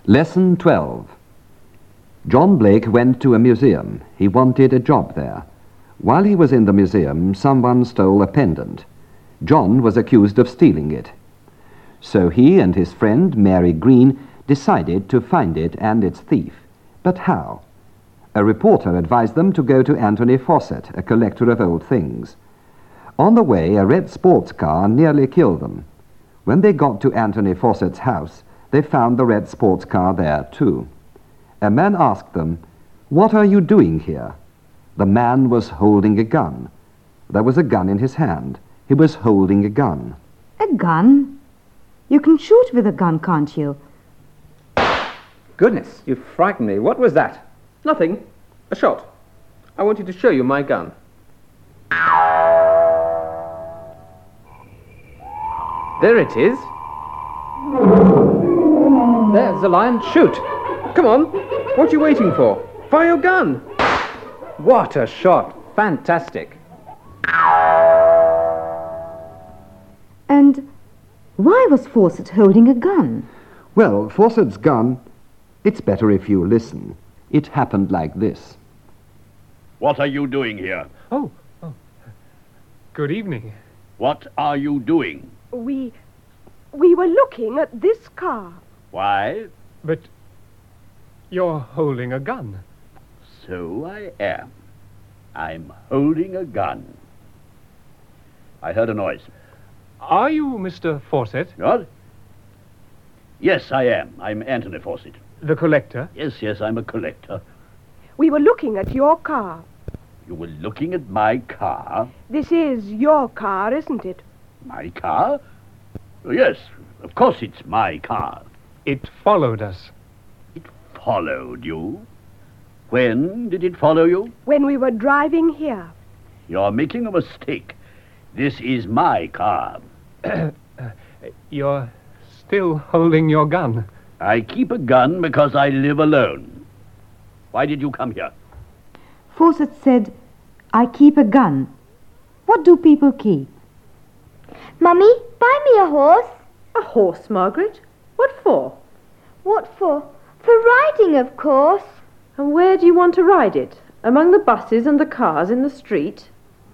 Lesson 12. John Blake went to a museum. He wanted a job there. While he was in the museum, someone stole a pendant. John was accused of stealing it. So he and his friend, Mary Green, decided to find it and its thief. But how? A reporter advised them to go to Anthony Fawcett, a collector of old things. On the way, a red sports car nearly killed them. When they got to Anthony Fawcett's house, they found the red sports car there, too. A man asked them, "What are you doing here?" The man was holding a gun. There was a gun in his hand. He was holding a gun. A gun? You can shoot with a gun, can't you? Goodness, you frightened me. What was that? Nothing. A shot. I wanted to show you my gun. There it is. There's the lion. Shoot. Come on. What are you waiting for? Fire your gun. What a shot. Fantastic. And why was Fawcett holding a gun? Well, Fawcett's gun... It's better if you listen. It happened like this. What are you doing here? Oh. Good evening. What are you doing? We were looking at this car. Why? But you're holding a gun. So I am. I'm holding a gun. I heard a noise. Are you Mr. Fawcett, What? Yes, I am. I'm Anthony Fawcett. the collector? Yes, I'm a collector. We were looking at your car. You were looking at my car? This is your car, isn't it? My car? Oh, yes, of course it's my car. It followed us. It followed you? When did it follow you? When we were driving here. You're making a mistake. This is my car. You're still holding your gun. I keep a gun because I live alone. Why did you come here? Fawcett said, "I keep a gun." What do people keep? Mummy, buy me a horse. A horse, Margaret? What for? What for? For riding, of course. And where do you want to ride it? Among the buses and the cars in the street?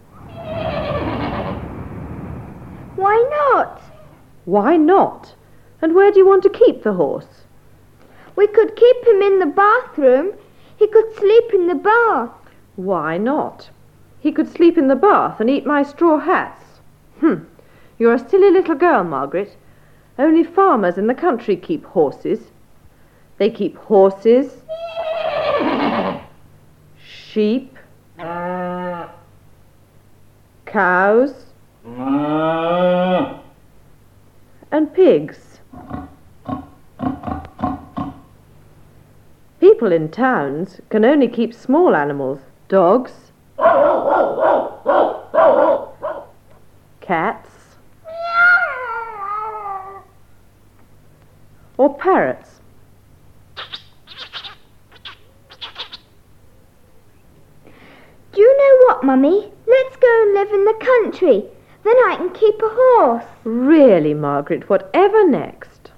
Why not? Why not? And where do you want to keep the horse? We could keep him in the bathroom. He could sleep in the bath. Why not? He could sleep in the bath and eat my straw hats. You're a silly little girl, Margaret. Only farmers in the country keep horses. They keep horses, sheep, cows, and pigs. People in towns can only keep small animals, dogs, cats, or parrots. Do you know what, Mummy? Let's go and live in the country. Then I can keep a horse. Really, Margaret, whatever next?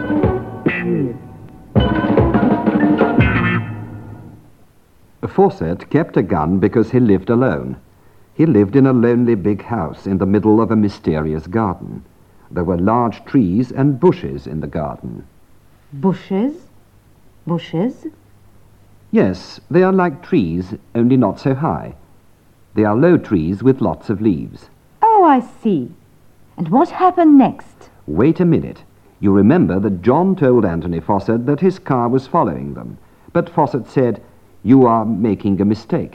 Fawcett kept a gun because he lived alone. He lived in a lonely big house in the middle of a mysterious garden. There were large trees and bushes in the garden. Bushes? Bushes? Yes, they are like trees, only not so high. They are low trees with lots of leaves. Oh, I see. And what happened next? Wait a minute. You remember that John told Anthony Fawcett that his car was following them. But Fawcett said, "You are making a mistake."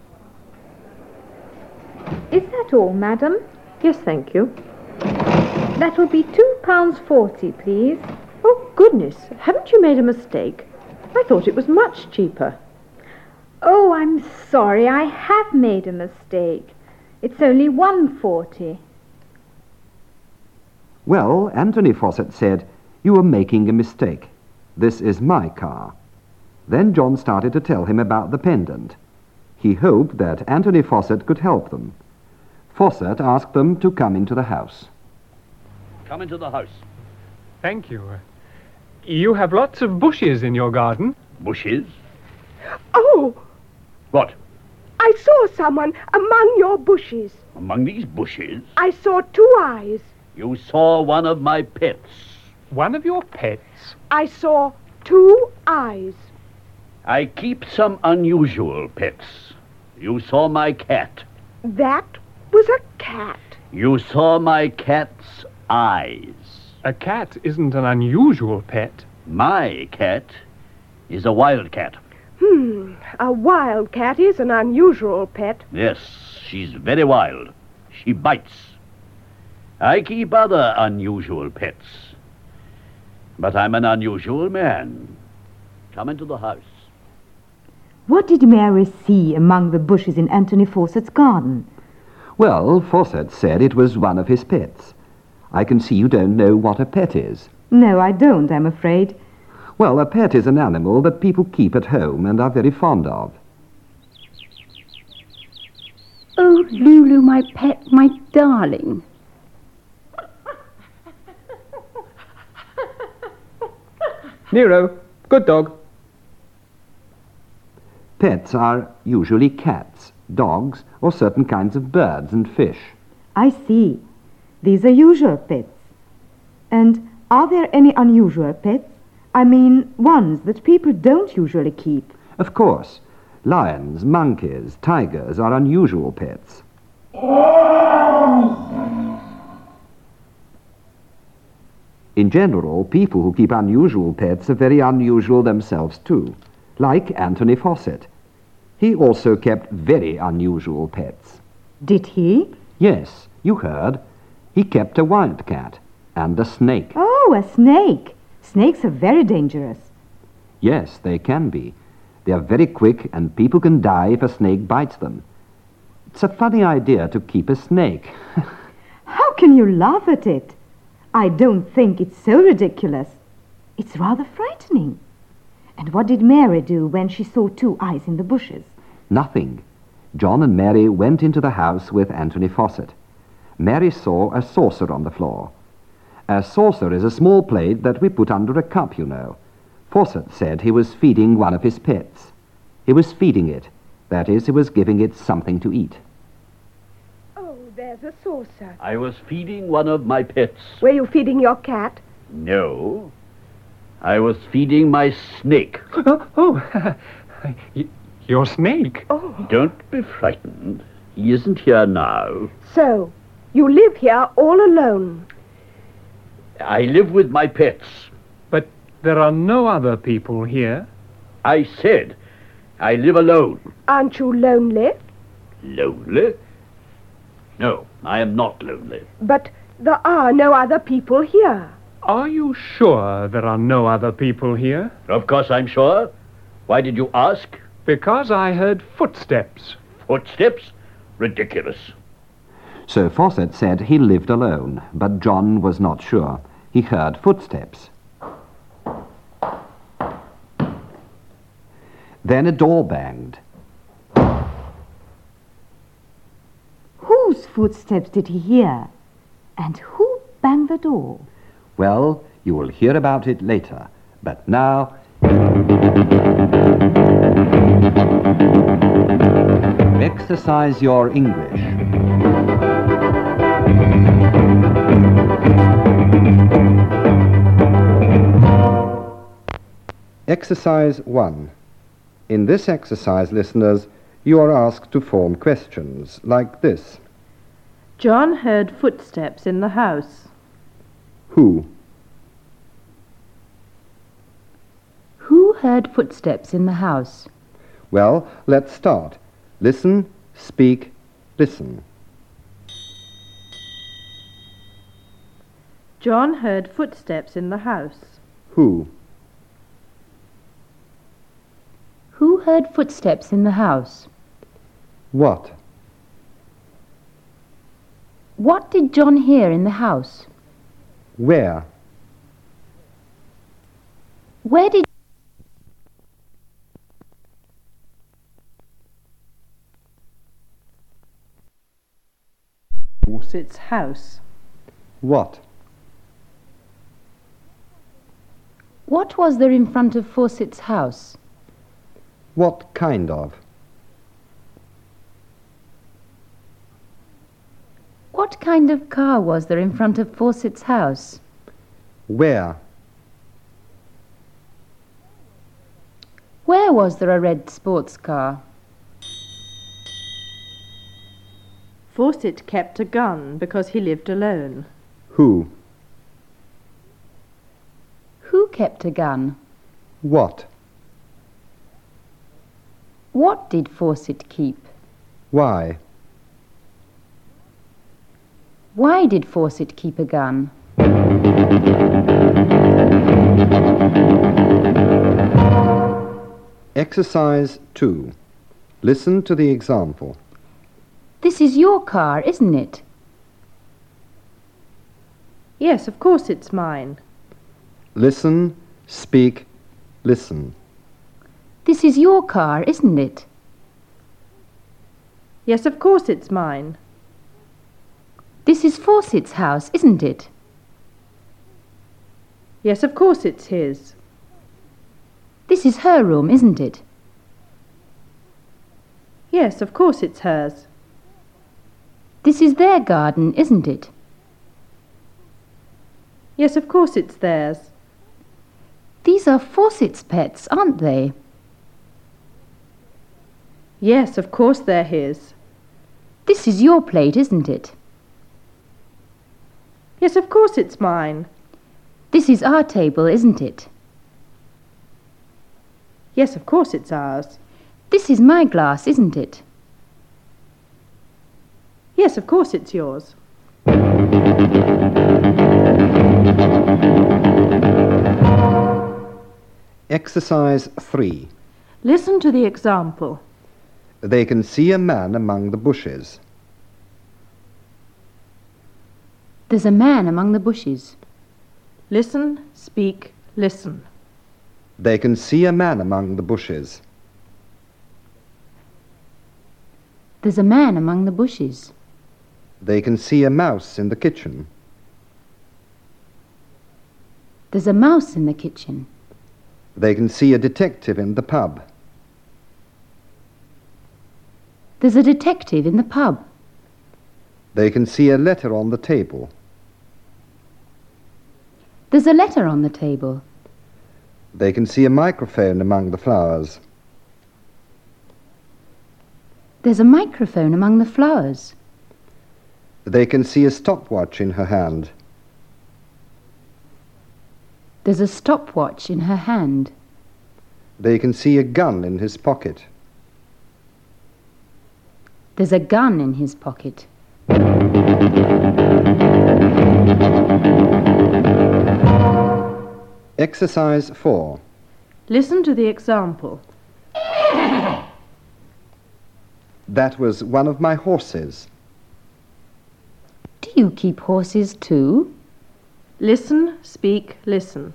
Is that all, madam? Yes, thank you. That will be £2.40, please. Oh, goodness, haven't you made a mistake? I thought it was much cheaper. Oh, I'm sorry, I have made a mistake. It's only £1.40. Well, Anthony Fawcett said, "You are making a mistake. This is my car." Then John started to tell him about the pendant. He hoped that Anthony Fawcett could help them. Fawcett asked them to come into the house. Come into the house. Thank you. You have lots of bushes in your garden. Bushes? Oh, What? I saw someone among your bushes. Among these bushes? I saw 2 eyes. You saw one of my pets. One of your pets? I saw 2 eyes. I keep some unusual pets. You saw my cat. That was a cat. You saw my cat's eyes. A cat isn't an unusual pet. My cat is a wildcat. A wildcat is an unusual pet. Yes, she's very wild. She bites. I keep other unusual pets. But I'm an unusual man. Come into the house. What did Mary see among the bushes in Anthony Fawcett's garden? Well, Fawcett said it was one of his pets. I can see you don't know what a pet is. No, I don't, I'm afraid. Well, a pet is an animal that people keep at home and are very fond of. Oh, Lulu, my pet, my darling. Nero, good dog. Pets are usually cats, dogs, or certain kinds of birds and fish. I see. These are usual pets. And are there any unusual pets? I mean, ones that people don't usually keep. Of course, lions, monkeys, tigers are unusual pets. In general, people who keep unusual pets are very unusual themselves too, like Anthony Fawcett. He also kept very unusual pets. Did he? Yes, you heard. He kept a wildcat and a snake. Oh, a snake. Snakes are very dangerous. Yes, they can be. They are very quick and people can die if a snake bites them. It's a funny idea to keep a snake. How can you laugh at it? I don't think it's so ridiculous. It's rather frightening. And what did Mary do when she saw 2 eyes in the bushes? Nothing. John and Mary went into the house with Anthony Fawcett. Mary saw a saucer on the floor. A saucer is a small plate that we put under a cup, you know. Fawcett said he was feeding one of his pets. He was feeding it. That is, he was giving it something to eat. Oh, there's a saucer. I was feeding one of my pets. Were you feeding your cat? No. I was feeding my snake. Your snake? Oh. Don't be frightened. He isn't here now. So, you live here all alone. I live with my pets. But there are no other people here. I said I live alone. Aren't you lonely? Lonely? No, I am not lonely. But there are no other people here. Are you sure there are no other people here? Of course I'm sure. Why did you ask? Because I heard footsteps. Footsteps? Ridiculous. So Fawcett said he lived alone, but John was not sure. He heard footsteps. Then a door banged. Whose footsteps did he hear? And who banged the door? Well, you will hear about it later. But now... Exercise your English. Exercise 1. In this exercise, listeners, you are asked to form questions like this. John heard footsteps in the house. Who? Who heard footsteps in the house? Well, let's start. Listen, speak, listen. John heard footsteps in the house. Who? Who heard footsteps in the house? What? What did John hear in the house? Where? Where did... Its house. What? What was there in front of Fawcett's house? What kind of? What kind of car was there in front of Fawcett's house? Where? Where was there a red sports car? Fawcett kept a gun because he lived alone. Who? Who kept a gun? What? What did Fawcett keep? Why? Why did Fawcett keep a gun? Exercise 2. Listen to the example. This is your car, isn't it? Yes, of course it's mine. Listen, speak, listen. This is your car, isn't it? Yes, of course it's mine. This is Fawcett's house, isn't it? Yes, of course it's his. This is her room, isn't it? Yes, of course it's hers. This is their garden, isn't it? Yes, of course it's theirs. These are Fawcett's pets, aren't they? Yes, of course they're his. This is your plate, isn't it? Yes, of course it's mine. This is our table, isn't it? Yes, of course it's ours. This is my glass, isn't it? Yes, of course it's yours. Exercise 3. Listen to the example. They can see a man among the bushes. There's a man among the bushes. Listen, speak, listen. They can see a man among the bushes. There's a man among the bushes. They can see a mouse in the kitchen. There's a mouse in the kitchen. They can see a detective in the pub. There's a detective in the pub. They can see a letter on the table. There's a letter on the table. They can see a microphone among the flowers. There's a microphone among the flowers. They can see a stopwatch in her hand. There's a stopwatch in her hand. They can see a gun in his pocket. There's a gun in his pocket. Exercise 4. Listen to the example. That was one of my horses. Do you keep horses too? Listen, speak, listen.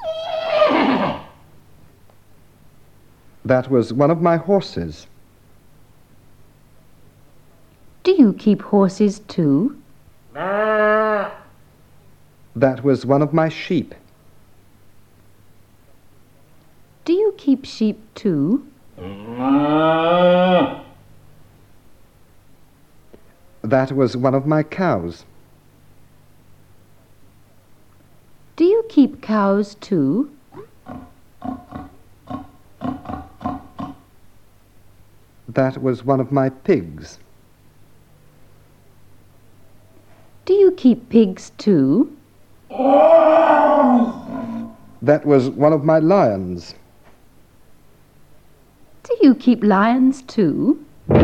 That was one of my horses. Do you keep horses too? That was one of my sheep. Do you keep sheep too? That was one of my cows. Do you keep cows too? That was one of my pigs. Do you keep pigs too? That was one of my lions. Do you keep lions too?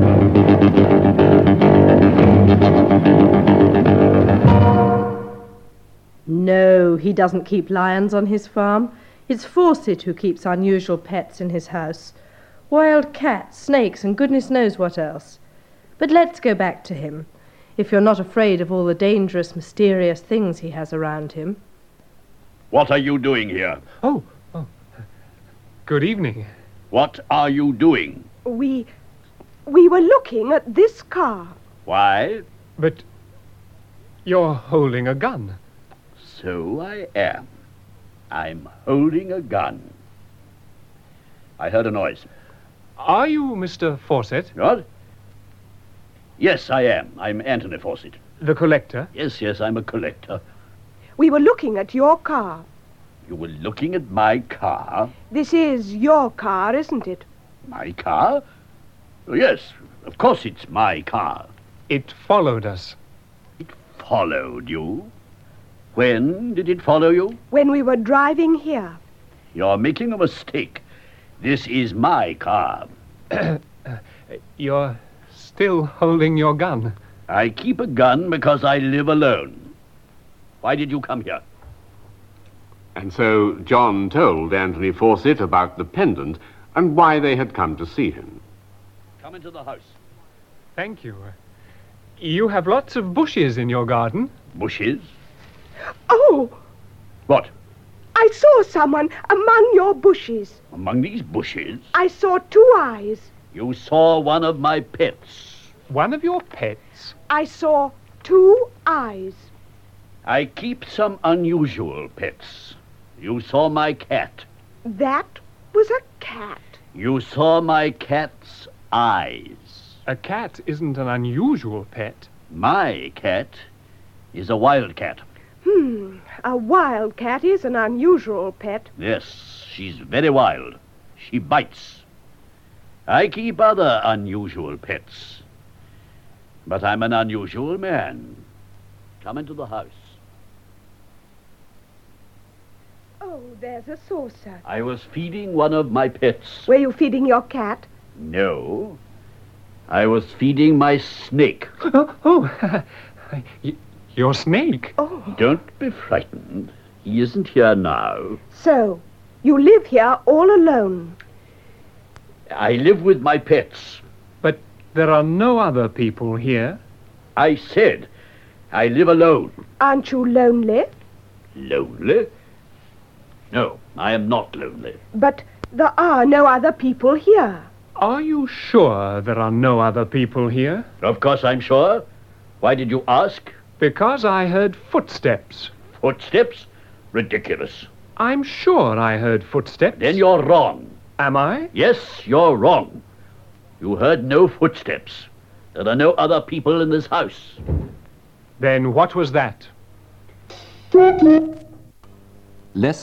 No, he doesn't keep lions on his farm. It's Fawcett who keeps unusual pets in his house. Wild cats, snakes, and goodness knows what else. But let's go back to him, if you're not afraid of all the dangerous, mysterious things he has around him. What are you doing here? Oh. Good evening. What are you doing? We were looking at this car. Why? But you're holding a gun. So I am. I'm holding a gun. I heard a noise. Are you Mr. Fawcett? What? Yes, I am. I'm Anthony Fawcett. The collector? Yes, I'm a collector. We were looking at your car. You were looking at my car? This is your car, isn't it? My car? Oh, yes, of course it's my car. It followed us. It followed you? When did it follow you? When we were driving here. You're making a mistake. This is my car. You're still holding your gun. I keep a gun because I live alone. Why did you come here? And so John told Anthony Fawcett about the pendant and why they had come to see him. Come into the house. Thank you. You have lots of bushes in your garden. Bushes? Oh, What? I saw someone among your bushes. Among these bushes? I saw 2 eyes. You saw one of my pets. One of your pets? I saw 2 eyes. I keep some unusual pets. You saw my cat. That was a cat. You saw my cat's eyes. A cat isn't an unusual pet. My cat is a wildcat. A wildcat is an unusual pet. Yes, she's very wild. She bites. I keep other unusual pets. But I'm an unusual man. Come into the house. Oh, there's a saucer. I was feeding one of my pets. Were you feeding your cat? No. I was feeding my snake. Your snake? Oh. Don't be frightened. He isn't here now. So, you live here all alone. I live with my pets. But there are no other people here. I said I live alone. Aren't you lonely? Lonely? No, I am not lonely. But there are no other people here. Are you sure there are no other people here? Of course I'm sure. Why did you ask? Because I heard footsteps. Footsteps? Ridiculous. I'm sure I heard footsteps. Then you're wrong. Am I? Yes, you're wrong. You heard no footsteps. There are no other people in this house. Then what was that? Lesson